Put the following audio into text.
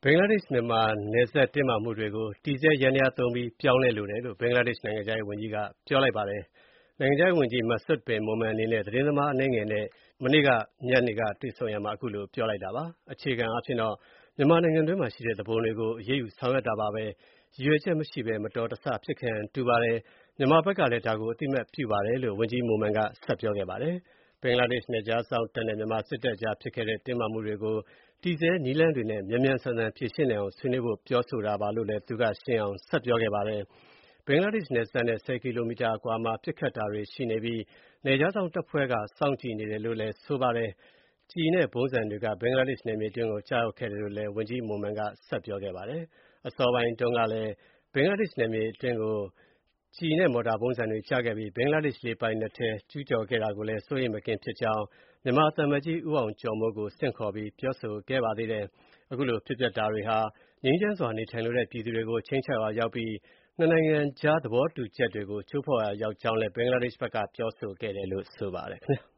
ဘင်္ဂလားဒေ့ရှ်-မြန်မာနယ်စပ်တင်းမာမှုတွေကို တည်ဆဲယန္တရားသုံးပြီးပြောင်းလဲလိုတယ်လို့ ဘင်္ဂလားဒေ့ရှ်နိုင်ငံခြားရေးဝန်ကြီးကပြောလိုက်ပါတယ်။ နိုင်ငံခြားရေးဝန်ကြီး Masud Bin Momen အနေနဲ့ သတင်းသမားအနည်းငယ်နဲ့ မနေ့ညနေကတွေ့ဆုံရာမှာ ခုလိုပြောလိုက်တာပါ။ အခြေခံအားဖြင့်တော့ မြန်မာနိုင်ငံတွင်းမှာရှိတဲ့သူပုန်တွေကို အရေးယူဆောင်ရွက်တာပါပဲ။ ရည်ရွယ်ချက်မရှိဘဲ မတော်တဆဖြစ်ခဲ့ဟန်တူပါတယ်။ မြန်မာဘက်ကလည်း ဒါကို အသိအမှတ်ပြုပါတယ်လို့ ဝန်ကြီး Momen ကဆက်ပြောခဲ့ပါတယ်။ ဘင်္ဂလားဒေ့ရှ်နယ်ခြားစောင့်တပ်နဲ့ မြန်မာစစ်တပ်ကြားဖြစ်ခဲ့တဲ့တင်းမာမှုတွေကို တည်ဆဲနည်းလမ်းတွေနဲ့ မြန်မြန်ဆန်ဆန်ဖြေရှင်းနိုင်အောင် ဆွေးနွေးဖို့ပြောဆိုတာပါလို့လည်း သူကရှင်းအောင်ဆက်ပြောခဲ့ပါတယ်။ ဘင်္ဂလားဒေ့ရှ်နယ်စပ်နဲ့ 10 ကီလိုမီတာအကွာမှာ ပစ်ခတ်တာတွေရှိနေပြီး နယ်ခြားစောင့်တပ်ဖွဲ့က စောင့်ကြည့်နေတယ်လို့လည်းဆိုပါတယ်။ ကျည်နဲ့ဗုံးဆံတွေက ဘင်္ဂလားဒေ့ရှ်နယ်မြေအတွင်းကို ကျရောက်ခဲ့တယ်လို့လည်း ဝန်ကြီး Momen ကဆက်ပြောခဲ့ပါတယ်။ အစောပိုင်းတုန်းကလည်း ဘင်္ဂလားဒေ့ရှ်နယ်မြေအတွင်းကို ကျည်နဲ့မော်တာဗုံးဆံတွေကျခဲ့ပြီး ဘင်္ဂလားဒေ့ရှ်လေပိုင်နက်ထဲ ကျူးကျော်ခဲ့တာကိုလည်း စိုးရိမ်မကင်းဖြစ်ကြောင်း မြန်မာသံအမတ်ကြီး ဦးအောင်ကျော်မိုးကို ဆင့်ခေါ်ပြီး ပြောဆိုခဲ့ပါသေးတယ်။ အခုလိုဖြစ်ပျက်တာတွေဟာ ငြိမ်းချမ်းစွာနေထိုင်လိုတဲ့ပြည်သူတွေကို ခြိမ်းခြောက်ရာရောက်ပြီး နှစ်နိုင်ငံကြားသဘောတူချက်တွေကို ချိုးဖောက်ရာရောက်ကြောင်းလည်း ဘင်္ဂလားဒေ့ရှ်ဘက်ကပြောဆိုခဲ့တယ်လို့ ဆိုပါတယ်ခင်ဗျာ